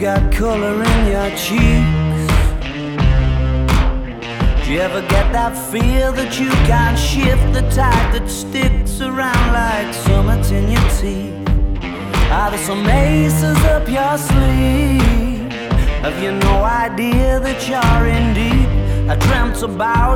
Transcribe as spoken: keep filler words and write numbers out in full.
got color in your cheeks? Do you ever get that feel that you can't shift, the tide that sticks around like summits in your teeth? Are there some aces up your sleeve? Have you no idea that you're in deep? I dreamt about